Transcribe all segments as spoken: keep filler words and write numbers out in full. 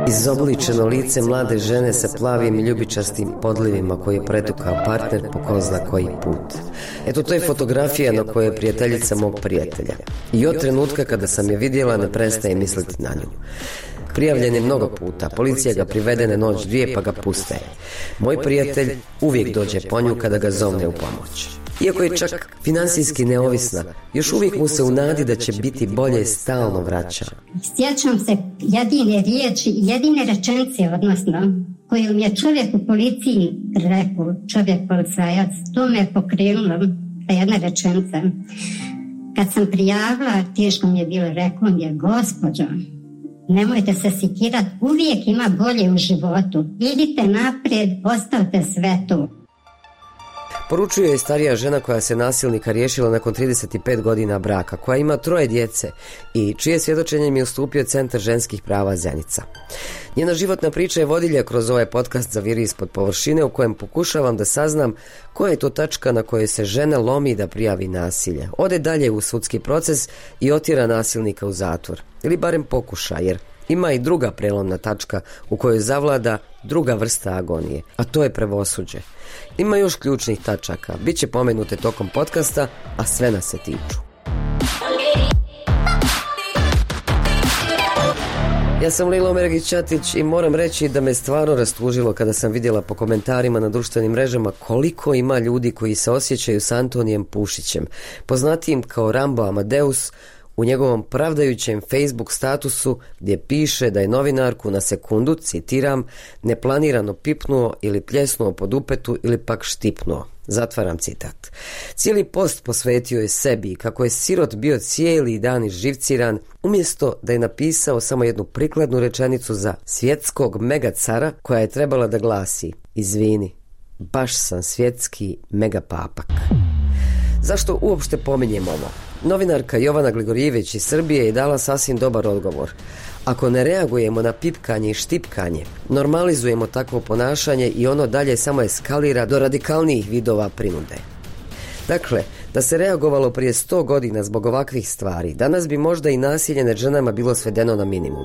Izobličeno lice mlade žene sa plavim i ljubičastim podlivima koji je pretukao partner po ko zna koji put. Eto, to je fotografija na kojoj je prijateljica mog prijatelja. I od trenutka kada sam je vidjela ne prestaje misliti na nju. Prijavljen je mnogo puta, policija ga privede na noć dvije pa ga puste. Moj prijatelj uvijek dođe po nju kada ga zovne u pomoć. Iako je čak financijski neovisna, još uvijek mu se u nadi da će biti bolje stalno vraća. Sjećam se jedine riječi, jedine rečenice, odnosno, koju mi je čovjek u policiji rekao, čovjek policajac, to me je pokrenulo, ta jedna rečenica. Kad sam prijavila, teško mi je bilo, rekao mi je, gospođo, nemojte se sikirati, uvijek ima bolje u životu. Idite naprijed, ostavite sve to. Poručuje je starija žena koja se nasilnika riješila nakon trideset pet godina braka, koja ima troje djece i čije svjedočenje mi je ustupio Centar ženskih prava Zenica. Njena životna priča je vodilja kroz ovaj podcast Zaviri ispod površine, u kojem pokušavam da saznam koja je to tačka na kojoj se žena lomi da prijavi nasilje, ode dalje u sudski proces i otjera nasilnika u zatvor. Ili barem pokuša, jer ima i druga prelomna tačka u kojoj zavlada druga vrsta agonije, a to je pravosuđe. Ima još ključnih tačaka, bit će pomenute tokom podcasta, a sve nas se tiču. Ja sam Lilo Mergić-Ćatić i moram reći da me stvarno rastužilo kada sam vidjela po komentarima na društvenim mrežama koliko ima ljudi koji se osjećaju s Antonijem Pušićem, poznatijim kao Rambo Amadeus, u njegovom pravdajućem Facebook statusu gdje piše da je novinarku na sekundu, citiram, neplanirano pipnuo ili pljesnuo po dupetu ili pak štipnuo. Zatvaram citat. Cijeli post posvetio je sebi kako je sirot bio cijeli dan izživciran, umjesto da je napisao samo jednu prikladnu rečenicu za svjetskog megacara koja je trebala da glasi: izvini, baš sam svjetski megapapak. Zašto uopšte pominjem ovo? Novinarka Jovana Gligorijević iz Srbije je dala sasvim dobar odgovor. Ako ne reagujemo na pipkanje i štipkanje, normalizujemo takvo ponašanje i ono dalje samo eskalira do radikalnijih vidova prinude. Dakle, da se reagovalo prije sto godina zbog ovakvih stvari, danas bi možda i nasilje nad ženama bilo svedeno na minimum.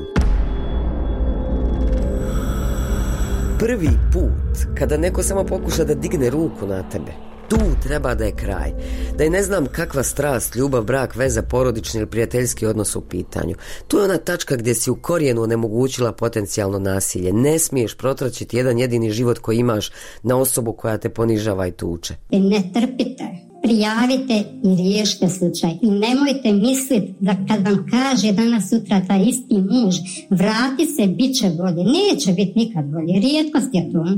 Prvi put kada neko samo pokuša da digne ruku na tebe, tu treba da je kraj. Da je ne znam kakva strast, ljubav, brak, veza, porodični ili prijateljski odnos u pitanju. Tu je ona tačka gdje si u korijenu onemogućila potencijalno nasilje. Ne smiješ protraćiti jedan jedini život koji imaš na osobu koja te ponižava i tuče. Ne trpite, prijavite i riješite slučaj. I nemojte misliti da kad vam kaže danas sutra taj isti muž, vrati se, bit će bolje. Neće biti nikad bolje. Rijetkost je to.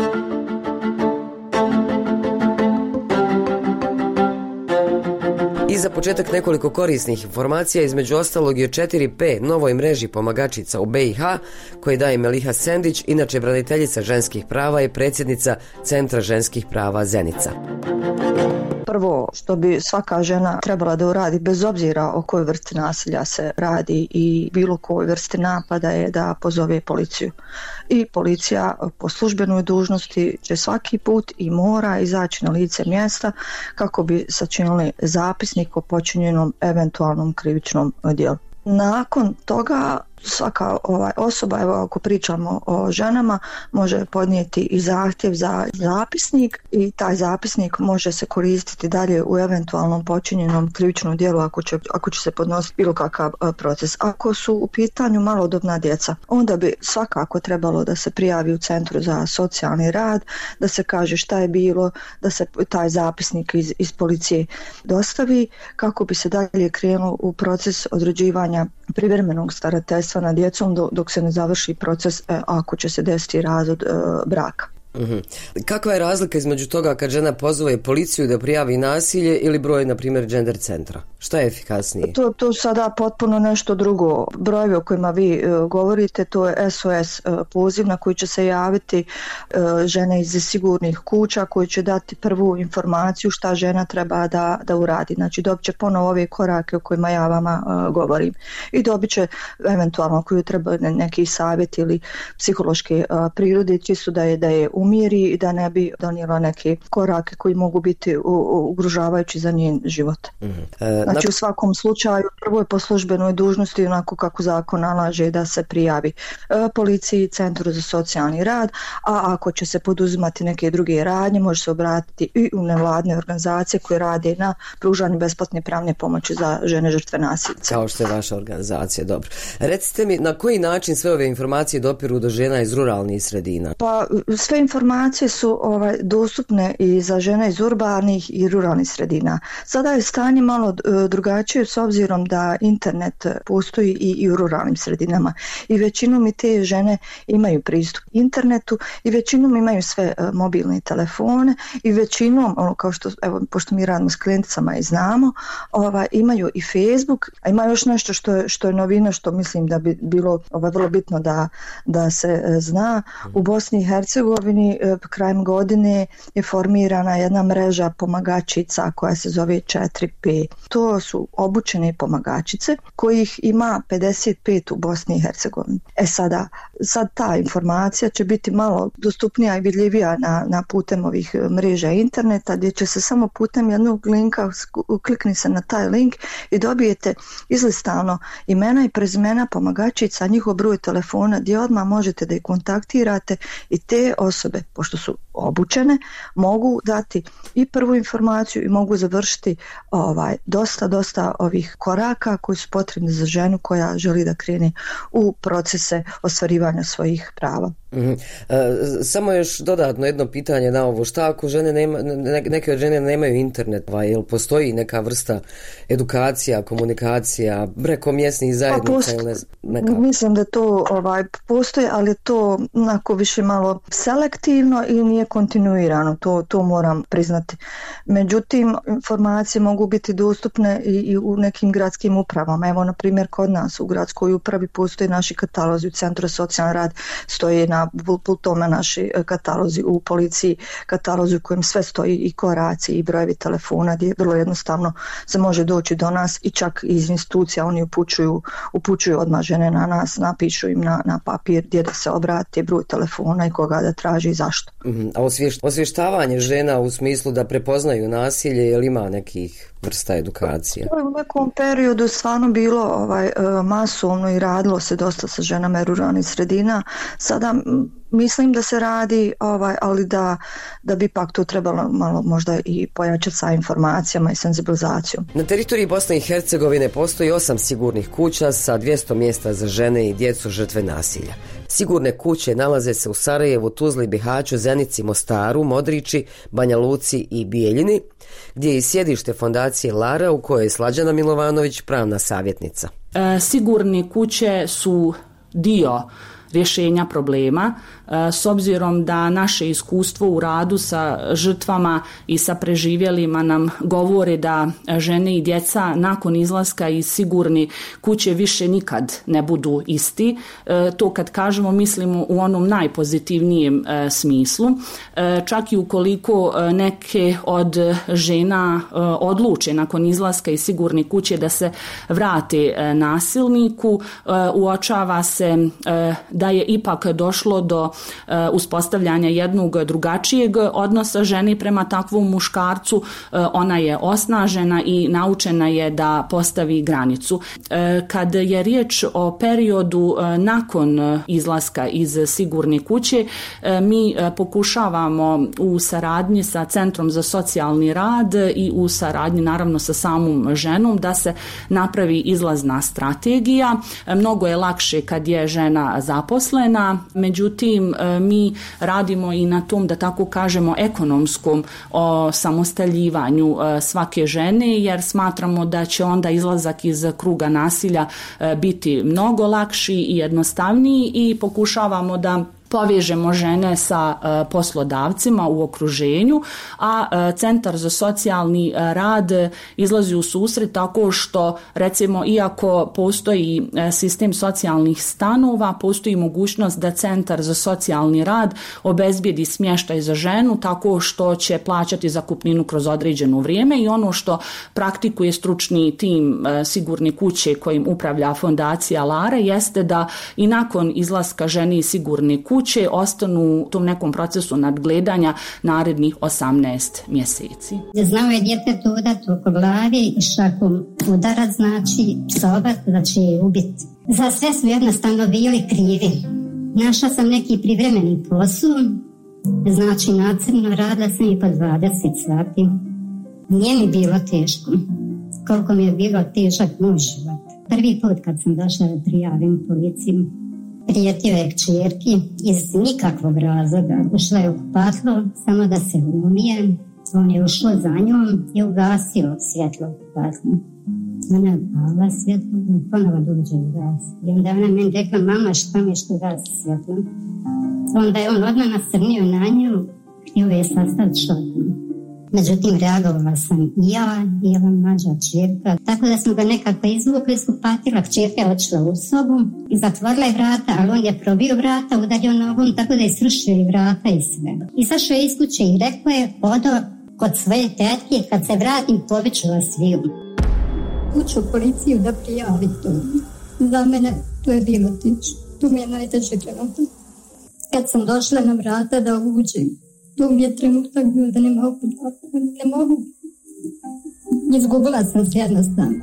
I za početak nekoliko korisnih informacija, između ostalog i o četiri P, novoj mreži pomagačica u B i H, koje daje Meliha Sendić, inače braniteljica ženskih prava i predsjednica Centra ženskih prava Zenica. Prvo što bi svaka žena trebala da uradi, bez obzira o kojoj vrsti nasilja se radi i bilo kojoj vrsti napada, je da pozove policiju. I policija po službenoj dužnosti će svaki put i mora izaći na lice mjesta kako bi sačinili zapisnik o počinjenom eventualnom krivičnom djelu. Nakon toga svaka ovaj, osoba, evo ako pričamo o ženama, može podnijeti i zahtjev za zapisnik i taj zapisnik može se koristiti dalje u eventualnom počinjenom krivičnom djelu ako će, ako će se podnositi bilo kakav proces. Ako su u pitanju malodobna djeca, onda bi svakako trebalo da se prijavi u Centru za socijalni rad, da se kaže šta je bilo, da se taj zapisnik iz, iz policije dostavi kako bi se dalje krenulo u proces određivanja privremenog starateljstva na djecom dok se ne završi proces ako će se desiti razvod e, braka. Uhum. Kakva je razlika između toga kad žena pozove policiju da prijavi nasilje ili broj, na primjer, gender centra? Šta je efikasnije? To, to sada potpuno nešto drugo. Brojevi o kojima vi uh, govorite, to je S O S uh, poziv na koji će se javiti uh, žene iz sigurnih kuća koji će dati prvu informaciju šta žena treba da, da uradi. Znači dobit će ponovo ove korake o kojima ja vama uh, govorim. I dobit će eventualno koju treba neki savjet ili psihološke uh, prirode, čisto da je, da je u umiri i da ne bi donijela neke korake koji mogu biti ugrožavajući za njen život. Mm-hmm. E, znači na... u svakom slučaju prvo je po službenoj dužnosti onako kako zakon nalaže da se prijavi e, policiji, Centru za socijalni rad, a ako će se poduzimati neke druge radnje može se obratiti i u nevladne organizacije koje rade na pružanju besplatne pravne pomoći za žene žrtve nasilja. Kao što je vaša organizacija, dobro. Recite mi, na koji način sve ove informacije dopiru do žena iz ruralnih sredina? Pa sve informacije su ovaj, dostupne i za žene iz urbanih i ruralnih sredina. Sada je stanje malo drugačije s obzirom da internet postoji i, i u ruralnim sredinama i većinom i te žene imaju pristup internetu i većinom imaju sve uh, mobilne telefone i većinom, ono, kao što, evo, pošto mi radimo s klijenticama i znamo, ovaj, imaju i Facebook, a ima još nešto što je, što je novina, što mislim da bi bilo ovaj, vrlo bitno da, da se uh, zna. U Bosni i Hercegovini uh, krajem godine je formirana jedna mreža pomagačica koja se zove četiri P. To su obučene pomagačice kojih ima pedeset pet u Bosni i Hercegovini. E sada, sad ta informacija će biti malo dostupnija i vidljivija na, na putem ovih mreža interneta gdje će se samo putem jednog linka, klikni se na taj link i dobijete izlistano imena i prezimena pomagačica, njihov broj telefona gdje odmah možete da ih kontaktirate i te osobe, pošto su obučene, mogu dati i prvu informaciju i mogu završiti ovaj, dosta, dosta ovih koraka koji su potrebni za ženu koja želi da krene u procese ostvarivanja svojih prava. Mm-hmm. E, samo još dodatno jedno pitanje na ovo, šta ako žene nema, ne, neke od žene nemaju internet, pa jel postoji neka vrsta edukacija, komunikacija preko mjesnih zajednica? Pa posto, ili neka... Mislim da to ovaj, postoji, ali je to onako više malo selektivno i nije kontinuirano, to, to moram priznati. Međutim, informacije mogu biti dostupne i, i u nekim gradskim upravama. Evo, na primjer, kod nas u gradskoj upravi postoji naši katalozi, u Centru za socijalni rad stoji na pultome naši katalozi, u policiji katalozi u kojem sve stoji i koraci i brojevi telefona gdje vrlo jednostavno se može doći do nas i čak iz institucija oni upućuju, upućuju odmah žene na nas, napišu im na, na papir gdje da se obrati, broj telefona i koga da traži i zašto. Mm-hmm. A osvješt, osvještavanje žena u smislu da prepoznaju nasilje, je li ima nekih vrsta edukacije? U nekom periodu stvarno bilo ovaj, masovno i radilo se dosta sa ženama ruralnih sredina. Sada mislim da se radi, ovaj, ali da, da bi pak to trebalo malo možda i pojačati sa informacijama i senzibilizacijom. Na teritoriji Bosne i Hercegovine postoji osam sigurnih kuća sa dvjesto mjesta za žene i djecu žrtve nasilja. Sigurne kuće nalaze se u Sarajevu, Tuzli, Bihaću, Zenici, Mostaru, Modrići, Banja Luci i Bijeljini, gdje je i sjedište fondacije Lara u kojoj je Slađana Milovanović pravna savjetnica. E, sigurne kuće su dio rješenja problema, s obzirom da naše iskustvo u radu sa žrtvama i sa preživjelima nam govore da žene i djeca nakon izlaska iz sigurne kuće više nikad ne budu isti. To kad kažemo mislimo u onom najpozitivnijem smislu. Čak i ukoliko neke od žena odluče nakon izlaska iz sigurne kuće da se vrate nasilniku, uočava se da je ipak došlo do uspostavljanja jednog drugačijeg odnosa žene prema takvom muškarcu. Ona je osnažena i naučena je da postavi granicu. Kad je riječ o periodu nakon izlaska iz sigurne kuće, mi pokušavamo u saradnji sa Centrom za socijalni rad i u saradnji naravno sa samom ženom da se napravi izlazna strategija. Mnogo je lakše kad je žena zaposlena, međutim mi radimo i na tom, da tako kažemo, ekonomskom osamostaljivanju svake žene, jer smatramo da će onda izlazak iz kruga nasilja biti mnogo lakši i jednostavniji i pokušavamo da povežemo žene sa uh, poslodavcima u okruženju, a uh, Centar za socijalni uh, rad izlazi u susret tako što, recimo, iako postoji uh, sistem socijalnih stanova, postoji mogućnost da Centar za socijalni rad obezbijedi smještaj za ženu tako što će plaćati zakupninu kroz određeno vrijeme, i ono što praktikuje stručni tim uh, sigurne kuće kojim upravlja fondacija Lara jeste da i nakon izlaska žene iz sigurne kuće kuće ostanu u tom nekom procesu nadgledanja narednih osamnaest mjeseci. Znao je djetetu udati oko glavi i šakom udarac, znači psovat da će je ubiti. Za sve su jednostavno bili krivi. Našla sam neki privremeni posao, znači nacrno radila sam i po dvadeset sati. Nije mi bilo teško, koliko mi je bilo težak moj život. Prvi put kad sam došla da prijavim policiju, prijetio je kćerki iz nikakvog razloga. Ušla je u kupatlo, samo da se umije. On je ušao za njom i ugasio svjetlo u kupatlu. Ona je upala svjetlo i ponovo dođe u gas. I onda ona meni rekla, mama, šta mi je što gasi svjetlo? Onda je on odmah nasrnio na nju, htio je sastaviti šotnu. Međutim, reagovala sam i ja i ova mlađa kćerka. Tako da smo ga nekako izvukli iz kupatila. Kćerka je odšla u sobu i zatvorila je vrata, ali on je probio vrata, udario nogom, tako da je srušio i vrata i sve. Izašao je iz kuće i rekao je, odo kod svoje tetke, kad se vratim, pobiću vas sviju. Uću u policiju da prijavi to. Za mene to je bilo teško. Tu mi je najteže trenutak. Kad sam došla na vrata da uđem, to mi je trenutak bio da ne mogu, ne mogu. Izgubila sam se jednostavno.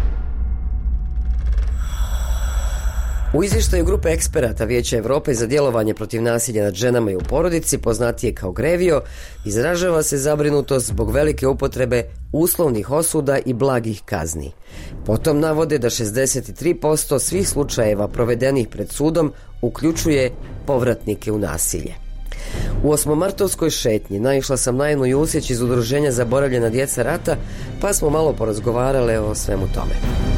U izvještaju grupe eksperata Vijeća Europe za djelovanje protiv nasilja nad ženama i u porodici, poznatije kao Grevio, izražava se zabrinutost zbog velike upotrebe uslovnih osuda i blagih kazni. Potom navode da šezdeset tri posto svih slučajeva provedenih pred sudom uključuje povratnike u nasilje. U osmomartovskoj šetnji naišla sam na jednu Jusjeć iz udruženja Zaboravljena djeca rata, pa smo malo porazgovarale o svemu tome.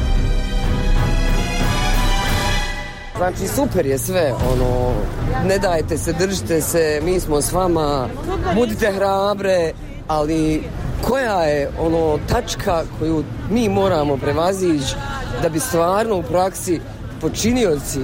Znači super je sve, ono, ne dajte se, držite se, mi smo s vama, budite hrabre, ali koja je ono tačka koju mi moramo prevazići da bi stvarno u praksi počinioci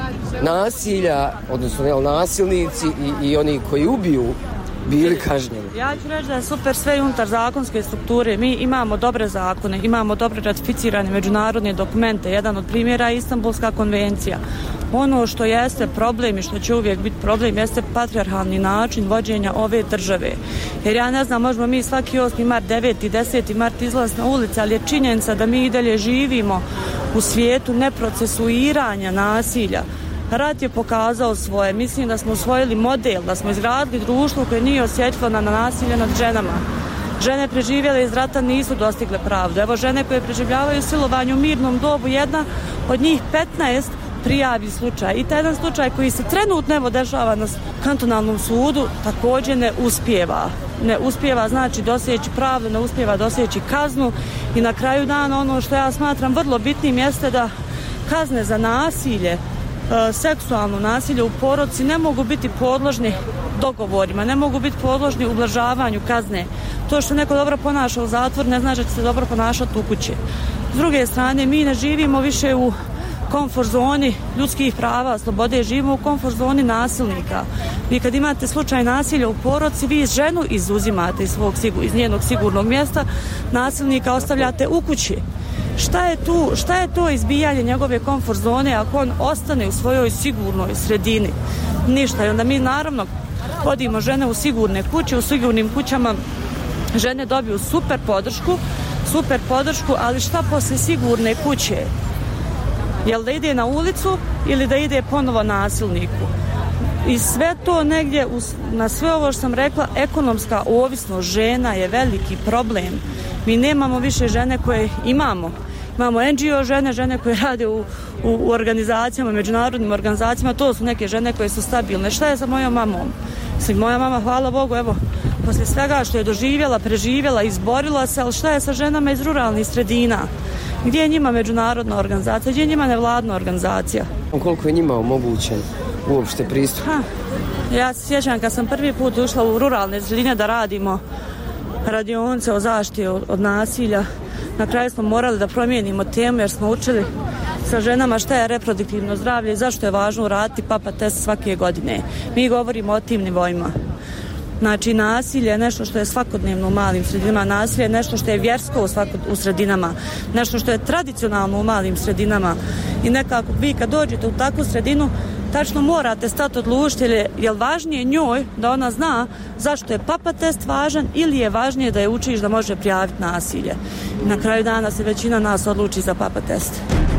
nasilja, odnosno jel, nasilnici i, i oni koji ubiju bili kažnjeni? Ja ću reći da je super sve unutar zakonske strukture. Mi imamo dobre zakone, imamo dobre ratificirane međunarodne dokumente. Jedan od primjera je Istanbulska konvencija. Ono što jeste problem i što će uvijek biti problem jeste patrijarhalni način vođenja ove države. Jer ja ne znam, možemo mi svaki osmi mart, deveti, deseti mart izlaz na ulice, ali je činjenica da mi i dalje živimo u svijetu neprocesuiranja nasilja. Rat je pokazao svoje. Mislim da smo usvojili model, da smo izgradili društvo koje nije osjetljivo na nasilje nad ženama. Žene preživjele iz rata nisu dostigle pravdu. Evo žene koje preživljavaju silovanje u mirnom dobu, jedna od njih petnaest prijavi slučaj. I taj jedan slučaj koji se trenutno evo dešava na kantonalnom sudu također ne uspijeva. Ne uspijeva znači doseći pravdu, ne uspijeva doseći kaznu i na kraju dana ono što ja smatram vrlo bitnim jeste da kazne za nasilje, seksualno nasilje u porodici ne mogu biti podložni dogovorima, ne mogu biti podložni ublažavanju kazne. To što neko dobro ponaša u zatvor ne znači da će se dobro ponašati u kući. S druge strane, mi ne živimo više u komfort zoni ljudskih prava, slobode, živimo u komfort zoni nasilnika. Vi kad imate slučaj nasilja u porodici, vi ženu izuzimate iz, svog, iz njenog sigurnog mjesta, nasilnika ostavljate u kući. Šta je tu, šta je to izbijanje njegove komfort zone ako on ostane u svojoj sigurnoj sredini? Ništa. I onda mi naravno vodimo žene u sigurne kuće, u sigurnim kućama žene dobiju super podršku, super podršku, ali šta poslije sigurne kuće? Jel da ide na ulicu ili da ide ponovo nasilniku? I sve to negdje, na sve ovo što sam rekla, ekonomska ovisnost žena je veliki problem. Mi nemamo više žene koje imamo. Imamo en dži o žene, žene koje rade u, u, u organizacijama, međunarodnim organizacijama, to su neke žene koje su stabilne. Šta je sa mojom mamom? Mislim, moja mama, hvala Bogu, evo, poslije svega što je doživjela, preživjela, izborila se, ali šta je sa ženama iz ruralnih sredina? Gdje je njima međunarodna organizacija, gdje je njima nevladna organizacija? Koliko je njima omogućen uopšte pristup? Ha, ja se sjećam kad sam prvi put ušla u ruralne sredine da radimo radionice o zaštiti od, od nasilja. Na kraju smo morali da promijenimo temu jer smo učili sa ženama šta je reproduktivno zdravlje i zašto je važno uraditi papa test svake godine. Mi govorimo o tim nivoima. Znači, nasilje je nešto što je svakodnevno u malim sredinama, nasilje je nešto što je vjersko u, svakod, u sredinama, nešto što je tradicionalno u malim sredinama. I nekako vi kad dođete u takvu sredinu, tačno morate stati odlučiti je li važnije njoj da ona zna zašto je papa test važan ili je važnije da je učiš da može prijaviti nasilje. Na kraju dana se većina nas odluči za papa test.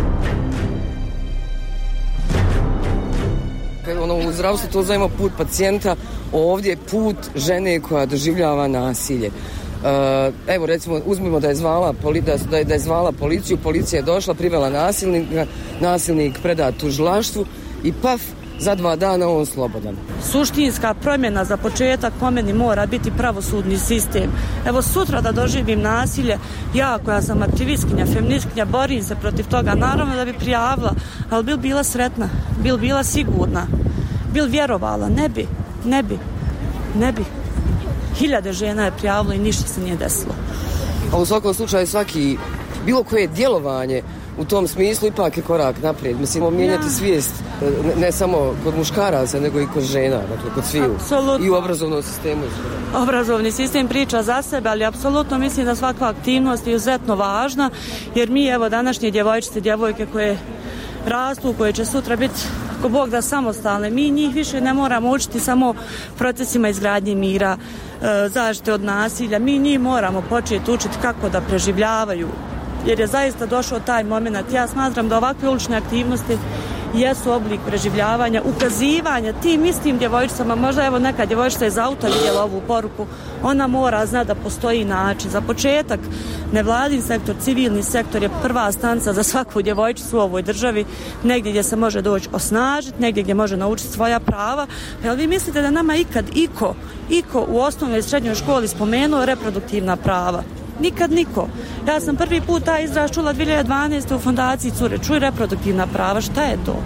Ono, u zdravstvu to zovemo put pacijenta, ovdje je put žene koja doživljava nasilje. Uh, evo recimo uzmimo da je, zvala, da, je, da je zvala policiju, policija je došla, privela nasilnika, nasilnik preda tužilaštvu i paf, za dva dana on slobodan. Suštinska promjena za početak po meni mora biti pravosudni sistem. Evo sutra da doživim nasilje, ja koja sam aktivistkinja, feministkinja, borim se protiv toga, naravno da bi prijavila, ali bil bila sretna, bil bila sigurna, bil vjerovala, ne bi, ne bi, ne bi. Hiljade žena je prijavilo i ništa se nije desilo. A u svakom slučaju svaki, bilo koje djelovanje u tom smislu ipak je korak naprijed. Mislim, mijenjati ja. svijest ne, ne samo kod muškaraca, nego i kod žena, dakle kod sviju. Apsolutno. I u obrazovnom sistemu. Obrazovni sistem priča za sebe, ali apsolutno mislim da svaka aktivnost je izuzetno važna, jer mi evo današnje djevojčice, djevojke koje rastu, koje će sutra biti ako Bog da samostalne, mi njih više ne moramo učiti samo procesima izgradnje mira, zaštite od nasilja, mi njih moramo početi učiti kako da preživljavaju, jer je zaista došao taj moment. Ja smatram da ovakve ulične aktivnosti jesu oblik preživljavanja, ukazivanja tim istim djevojčicama, možda evo neka djevojčica iz auta vidjela ovu poruku, ona mora znati da postoji način. Za početak, nevladin sektor, civilni sektor je prva stanca za svaku djevojčicu u ovoj državi, negdje gdje se može doći osnažiti, negdje gdje može naučiti svoja prava. Jel vi mislite da nama ikad iko, iko u osnovnoj i srednjoj školi spomenuo reproduktivna prava? Nikad niko. Ja sam prvi put taj izraz čula dvije hiljade dvanaeste u fondaciji Cure. Čuj reproduktivna prava, šta je to?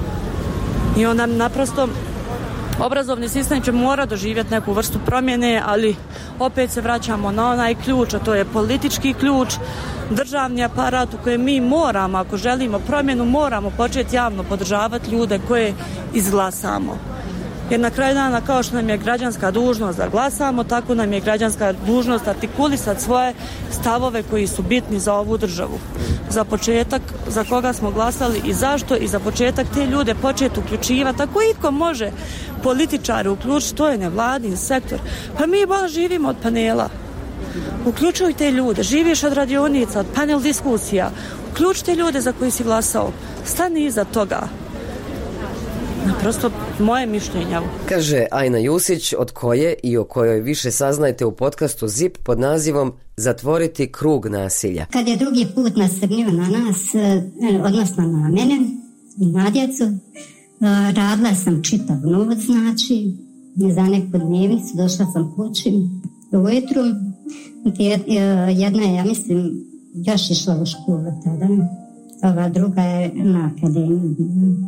I onda naprosto obrazovni sistem će mora doživjeti neku vrstu promjene, ali opet se vraćamo na onaj ključ, a to je politički ključ, državni aparat u kojem mi moramo, ako želimo promjenu, moramo početi javno podržavati ljude koje izglasamo. Jer na kraju dana, kao što nam je građanska dužnost da glasamo, tako nam je građanska dužnost artikulisati svoje stavove koji su bitni za ovu državu. Za početak, za koga smo glasali i zašto, i za početak te ljude početi uključivati. Ako iko može političare uključiti, to je nevladin sektor. Pa mi bolje živimo od panela. Uključuj te ljude, živiš od radionica, od panel diskusija. Uključite ljude za koji si glasao. Stani iza toga. Prosto moje mišljenje. Kaže Ajna Jusić, od koje i o kojoj više saznajte u podcastu ZIP pod nazivom Zatvoriti krug nasilja. Kad je drugi put nasrnio na nas, odnosno na mene i na djecu, radila sam čitav noć, znači za neku dnevnicu, došla sam kući ujutru, jedna je, ja mislim, još išla u školu tada, ova druga je na akademiji.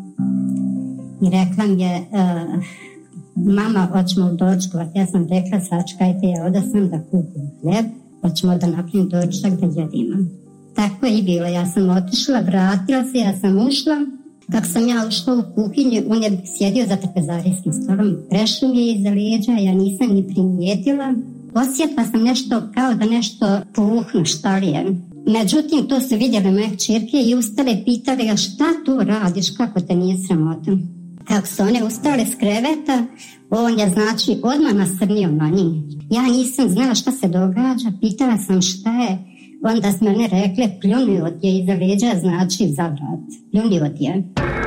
I rekla mi je, uh, mama, hoćemo dočkovat. Ja sam rekla, sačekajte, ja oda sam da kupim hljeb, hoćemo da napravim dočak da jedimo. Tako je i bilo, ja sam otišla, vratila se, ja sam ušla. Kako sam ja ušla u kuhinju, on je sjedio za trpezarijskim stolom, prešao mi je iza lijeđa, ja nisam ni primijetila. Osjetila sam nešto, kao da nešto puhnu, šta li je. Međutim, to su vidjeli moje kćerke i ustale pitali ga, šta tu radiš, kako te nije sramota. Kako su one ustale s kreveta, on je znači odmah nasrnio na njih. Ja nisam znala šta se događa, pitala sam šta je, onda smo one rekle pljuni od je iza leđa, znači za vrat, pljuni od je.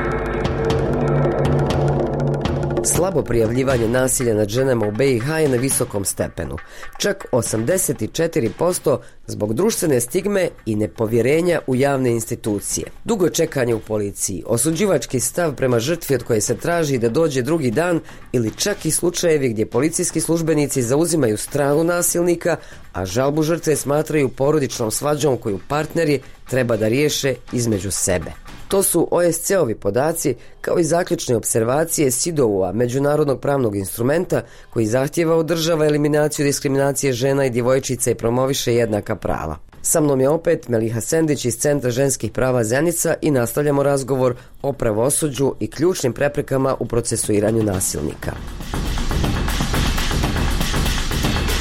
Slabo prijavljivanje nasilja nad ženama u be i ha je na visokom stepenu. Čak osamdeset četiri posto zbog društvene stigme i nepovjerenja u javne institucije. Dugo čekanje u policiji, osuđivački stav prema žrtvi od koje se traži da dođe drugi dan ili čak i slučajevi gdje policijski službenici zauzimaju stranu nasilnika, a žalbu žrtve smatraju porodičnom svađom koju partneri treba da riješe između sebe. To su o es ce ovi podaci kao i zaključne observacije S I D O-a, međunarodnog pravnog instrumenta koji zahtjeva od država eliminaciju diskriminacije žena i djevojčica i promoviše jednaka prava. Sa mnom je opet Meliha Sendić iz Centra ženskih prava Zenica i nastavljamo razgovor o pravosuđu i ključnim preprekama u procesuiranju nasilnika.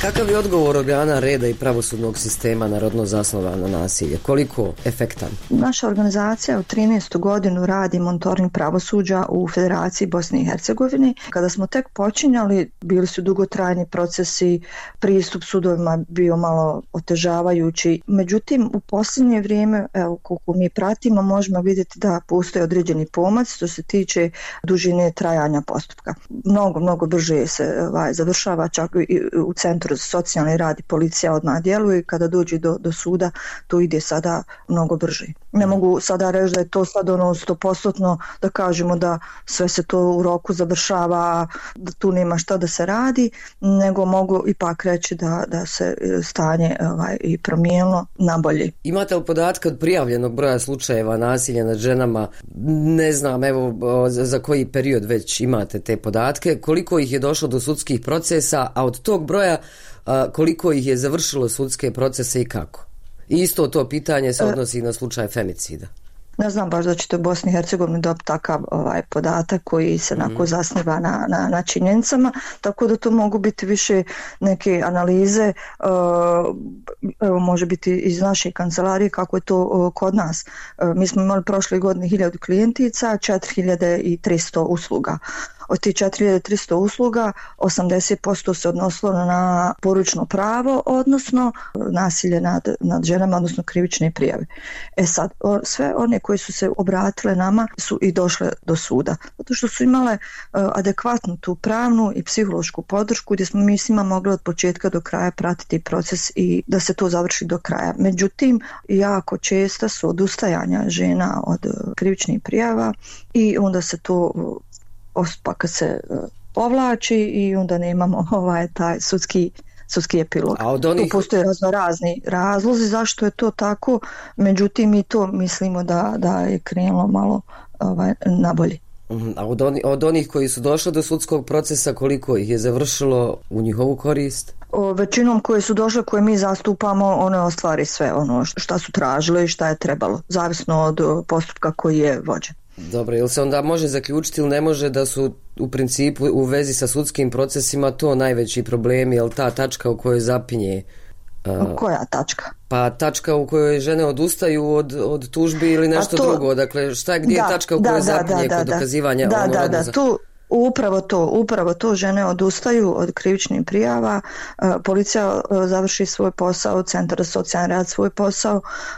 Kakav je odgovor organa reda i pravosudnog sistema na rodno zasnovano nasilje? Koliko efektan? Naša organizacija u trinaestu godinu radi monitoring pravosuđa u Federaciji Bosne i Hercegovine. Kada smo tek počinjali, bili su dugotrajni procesi, pristup sudovima bio malo otežavajući. Međutim, u posljednje vrijeme, evo, koliko mi pratimo, možemo vidjeti da postoji određeni pomac što se tiče dužine trajanja postupka. Mnogo, mnogo brže se ovaj, završava, čak i u Centru za socijalni rad i policija odmah djeluje i kada dođe do, do suda to ide sada mnogo brže. Ne mogu sada reći da je to sad ono sto posto da kažemo da sve se to u roku završava, da tu nema šta da se radi, nego mogu ipak reći da, da se stanje ovaj, i promijenilo na bolje. Imate li podatke od prijavljenog broja slučajeva nasilja nad ženama? Ne znam, evo za koji period već imate te podatke, koliko ih je došlo do sudskih procesa, a od tog broja koliko ih je završilo sudske procese i kako? I isto to pitanje se odnosi na slučaj femicida. Ne znam baš da ćete u Bosni i Hercegovini dobiti takav ovaj, podatak koji se mm. zasniva na, na, na činjenicama, tako da to mogu biti više neke analize, uh, evo, može biti iz naše kancelarije kako je to uh, kod nas. Uh, mi smo imali prošle godine hiljadu klijentica, četiri hiljade tristo usluga. Od tih četiri hiljade tristo usluga osamdeset posto se odnosilo na poručno pravo, odnosno nasilje nad, nad ženama, odnosno krivične prijave. E sad, sve one koje su se obratile nama su i došle do suda, zato što su imale uh, adekvatnu tu pravnu i psihološku podršku gdje smo mi s njima mogli od početka do kraja pratiti proces i da se to završi do kraja. Međutim, jako često su odustajanja žena od uh, krivičnih prijava i onda se to uh, postupak se povlači i onda nemamo ovaj taj sudski sudski epilog. A od onih... Tu postoje razno razni razlozi zašto je to tako, međutim mi to mislimo da, da je krenulo malo ovaj, nabolje. A od, oni, od onih koji su došli do sudskog procesa, koliko ih je završilo u njihovu korist? O, većinom koje su došle, koje mi zastupamo, one ostvari sve ono šta su tražile i šta je trebalo, zavisno od postupka koji je vođen. Dobro, jel se onda može zaključiti ili ne može da su u principu u vezi sa sudskim procesima to najveći problem, jel ta tačka u kojoj zapinje? Uh, Koja tačka? Pa tačka u kojoj žene odustaju od, od tužbi ili nešto to, drugo, dakle šta je gdje da, je tačka u kojoj da, zapinje da, da, kod da, dokazivanja? Da, ono da, da, tu upravo to, upravo to žene odustaju od krivičnih prijava, policija završi svoj posao, Centar za socijalni rad svoj posao,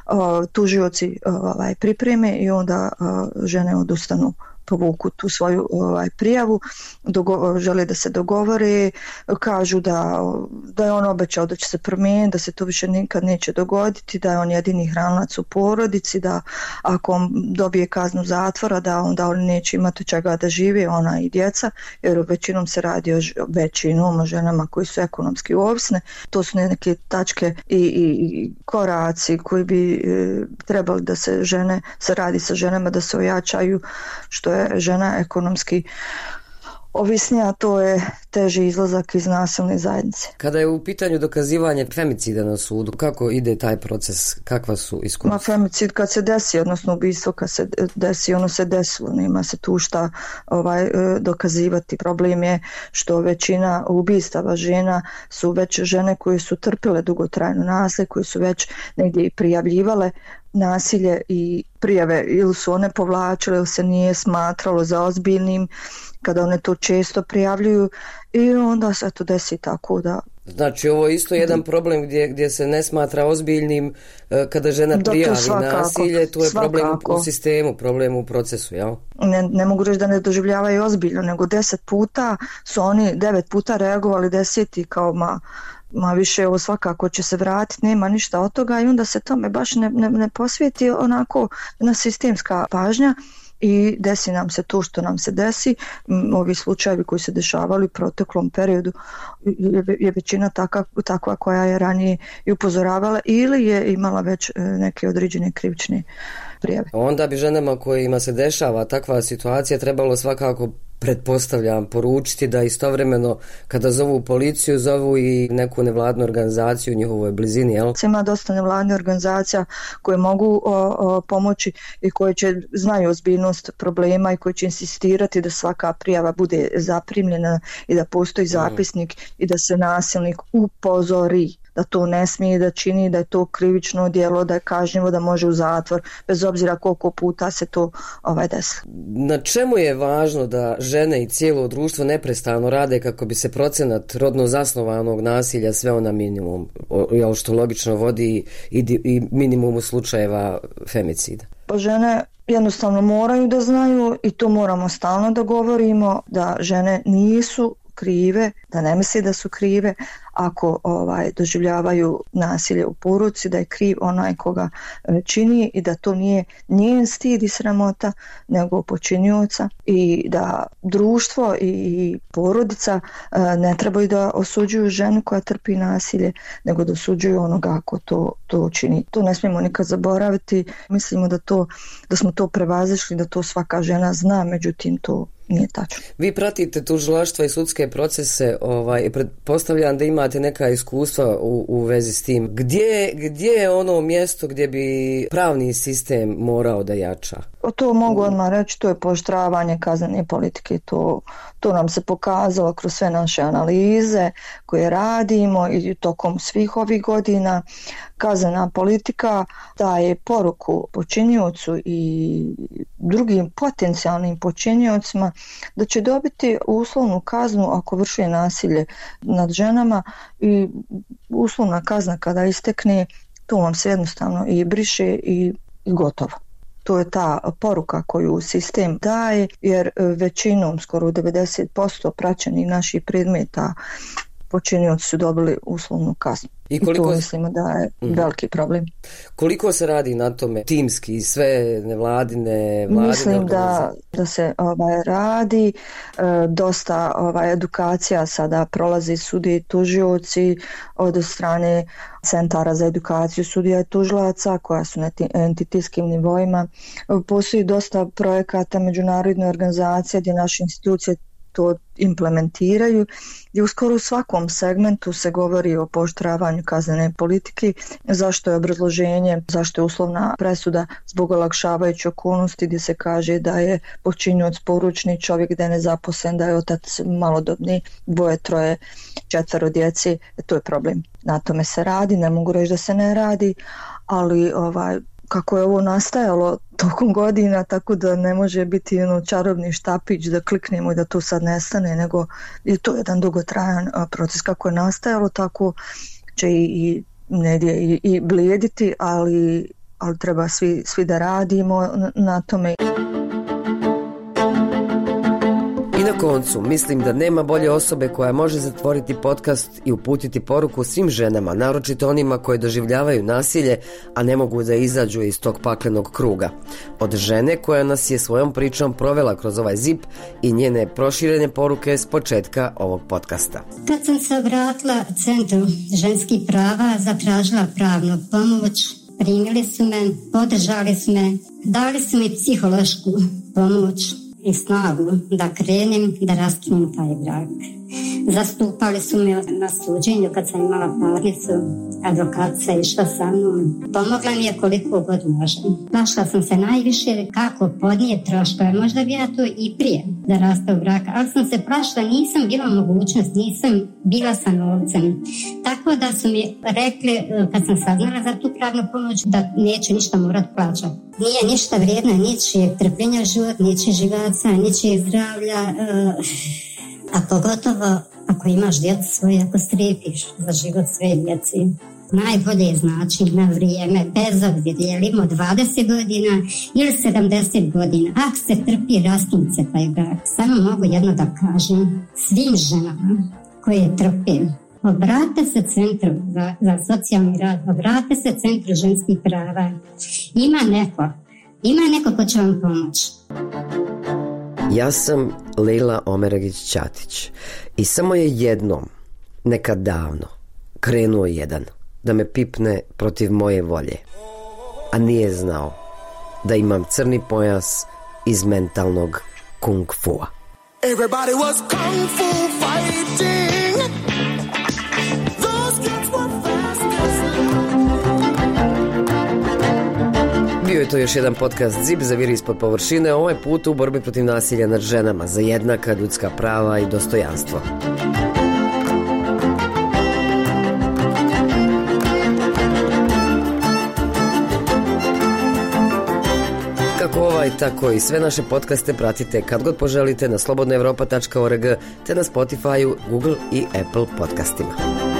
tužioci ovaj, pripreme i onda žene odustanu, povuku tu svoju ovaj, prijavu, dogo- žele da se dogovore, kažu da, da je on obećao da će se promijeniti, da se to više nikad neće dogoditi, da je on jedini hranac u porodici, da ako on dobije kaznu zatvora, da onda on neće imati čega da živi, ona i djeca, jer većinom se radi o većinom o ženama koji su ekonomski ovisne. To su neke tačke i, i, i koraci koji bi e, trebali da se žene, se radi sa ženama da se ojačaju, što je žena ekonomski ovisnija, to je teži izlazak iz nasilne zajednice. Kada je u pitanju dokazivanje femicida na sudu, kako ide taj proces, kakva su iskustva? Ma femicid kad se desi, odnosno ubistvo kad se desi, ono se desilo, nema se tu šta ovaj, dokazivati. Problem je što većina ubistava žena su već žene koje su trpile dugotrajno nasilje, koje su već negdje i prijavljivale nasilje i prijave ili su one povlačile ili se nije smatralo za ozbiljnim kada one to često prijavljuju i onda se to desi tako da... Znači ovo je isto jedan problem gdje, gdje se ne smatra ozbiljnim kada žena prijavi svakako, nasilje, to je svakako. Problem u sistemu, problem u procesu, jel? Ne, ne mogu reći da ne doživljavaju ozbiljno, nego deset puta su oni devet puta reagovali, deseti kao ma... ma više ovo svakako će se vratiti, nema ništa od toga i onda se tome baš ne, ne, ne posvijeti onako jedna sistemska pažnja i desi nam se to što nam se desi. Ovi slučajevi koji se dešavali u proteklom periodu je, je većina taka, takva koja je ranije i upozoravala ili je imala već neke određene krivične prijave. Onda bi ženama kojima se dešava takva situacija trebalo svakako pretpostavljam, poručiti da istovremeno kada zovu policiju, zovu i neku nevladnu organizaciju u njihovoj blizini, jel? Ima dosta nevladnih organizacija koje mogu o, o, pomoći i koje će znaju ozbiljnost problema i koje će insistirati da svaka prijava bude zaprimljena i da postoji zapisnik mm. i da se nasilnik upozori da to ne smije da čini, da je to krivično djelo, da je kažnjivo, da može u zatvor, bez obzira koliko puta se to ovaj desi. Na čemu je važno da žene i cijelo društvo neprestano rade kako bi se procenat rodno zasnovanog nasilja sveo na minimum, jel, što logično vodi i, i minimumu slučajeva femicida? Pa žene jednostavno moraju da znaju i to moramo stalno da govorimo, da žene nisu krive, da ne misli da su krive ako ovaj doživljavaju nasilje u porodici, da je kriv onaj koga čini i da to nije njen stid i sramota, nego počinioca, i da društvo i porodica ne trebaju da osuđuju ženu koja trpi nasilje, nego da osuđuju onoga ko to, to čini. To ne smijemo nikad zaboraviti. Mislimo da, to, da smo to prevazišli, da to svaka žena zna, međutim to nije tačno. Vi pratite tužilaštva i sudske procese, ovaj, pretpostavljam da imate neka iskustva u, u vezi s tim. Gdje, gdje je ono mjesto gdje bi pravni sistem morao da jača? O to mogu odmah reći, to je pooštravanje kaznene politike. To, to nam se pokazalo kroz sve naše analize koje radimo i tokom svih ovih godina. Kaznena politika daje poruku počiniocu i drugim potencijalnim počiniocima da će dobiti uslovnu kaznu ako vrši nasilje nad ženama, i uslovna kazna kada istekne, to vam se jednostavno i briše i, i gotovo. To je ta poruka koju sistem daje, jer većinom, skoro devedeset posto praćenih naših predmeta, počinioci su dobili uslovnu kaznu. I, koliko... I to mislimo da je mm-hmm. veliki problem. Koliko se radi na tome timski, sve nevladine, vladine? Mislim da, da se ovaj, radi, e, dosta ovaj, edukacija sada prolazi sudije i tužioci od strane centara za edukaciju sudija i tužilaca koja su na entitetskim nivoima. Postoji dosta projekata međunarodne organizacije gdje naše institucije to implementiraju i u skoro svakom segmentu se govori o pooštravanju kaznene politike, zašto je obrazloženje, zašto je uslovna presuda zbog olakšavajuće okolnosti gdje se kaže da je počinioc poručni čovjek, da je nezaposlen, da je otac malodobni, dvoje, troje, četvero djece. To je problem. Na tome se radi, ne mogu reći da se ne radi, ali ovaj kako je ovo nastajalo tokom godina, tako da ne može biti ono čarobni štapić da kliknemo i da to sad nestane, nego je to jedan dugotrajan proces. Kako je nastajalo, tako će i, i negdje i, i blijediti, ali, ali treba svi, svi da radimo na, na tome. I na koncu, mislim da nema bolje osobe koja može zatvoriti podcast i uputiti poruku svim ženama, naročito onima koje doživljavaju nasilje, a ne mogu da izađu iz tog paklenog kruga. Od žene koja nas je svojom pričom provela kroz ovaj zip i njene proširene poruke s početka ovog podcasta. Kad sam se obratila Centru ženskih prava, zatražila pravnu pomoć, primili su me, podržali su me, dali su mi psihološku pomoć i snagu da krenem, da raskinem taj brak. Zastupali su me na suđenju kad sam imala parnicu, advokatica je išla sa mnom. Pomogla mi je koliko god može. Našla sam se najviše kako podnijeti troškove, možda bi ja to i prije da raste u brak, ali sam se plašila, nisam bila mogućnost, nisam bila sa novcem. Tako da su mi rekli, kad sam saznala za tu pravnu pomoć, da neće ništa morat plaćati. Nije ništa vrijedna ničijeg trpljenja život, ničijeg živaca, ničijeg zdravlja, uh, a pogotovo ako imaš djecu svoje, ako strepiš za život svoje djeci. Najbolje je znači na vrijeme, bez obzira je li imao dvadeset godina ili sedamdeset godina. Ako se trpi, raskinut se taj brak. Samo mogu jedno da kažem svim ženama koje trpe. Obrate se Centru za, za socijalni rad, obrate se Centru ženskih prava. Ima neko, ima neko ko će vam pomoći. Ja sam Lejla Omeragić-Ćatić i samo je jednom, nekad davno, krenuo jedan da me pipne protiv moje volje, a nije znao da imam crni pojas iz mentalnog kung fua. Everybody was kung fu fighting. Those kids were fast as lightning. Bio je to još jedan podcast Zip zaviri ispod površine, ovaj put u borbi protiv nasilja nad ženama za jednaka ljudska prava i dostojanstvo. Kako ovaj, tako i sve naše podcaste pratite kad god poželite na slobodna evropa tačka org te na Spotify, Google i Apple podcastima.